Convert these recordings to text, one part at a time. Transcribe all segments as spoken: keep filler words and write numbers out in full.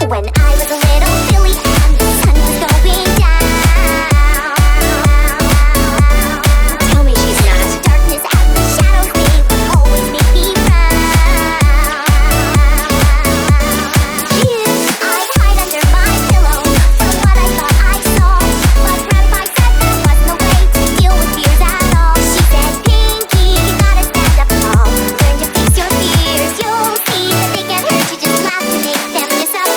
When I was a little silly and the sun was going down. Tell me she's not. Darkness and the shadows, they would always make me frown. Yes, I'd hide under my pillow from what I thought I saw. But Grandpa said there was no way to deal with fears at all. She said, Pinky, you gotta stand up tall. Learn to face your fears. You'll see that they can't hurt you. Just laugh to make them disappear.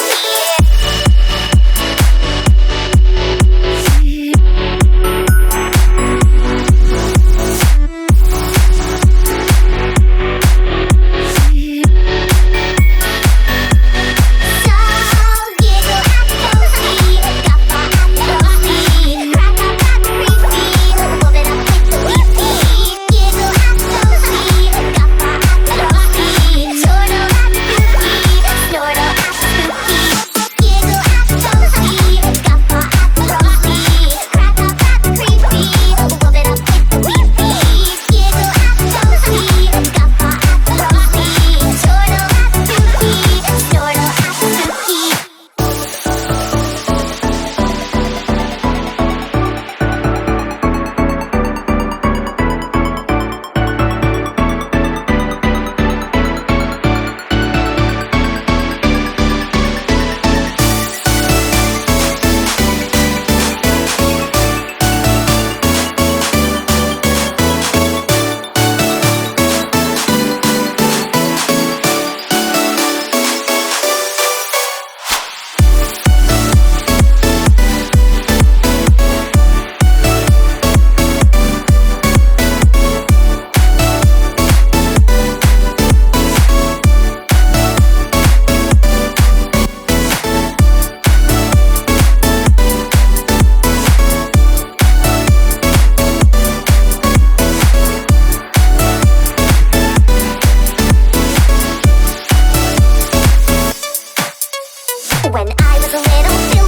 When I was a little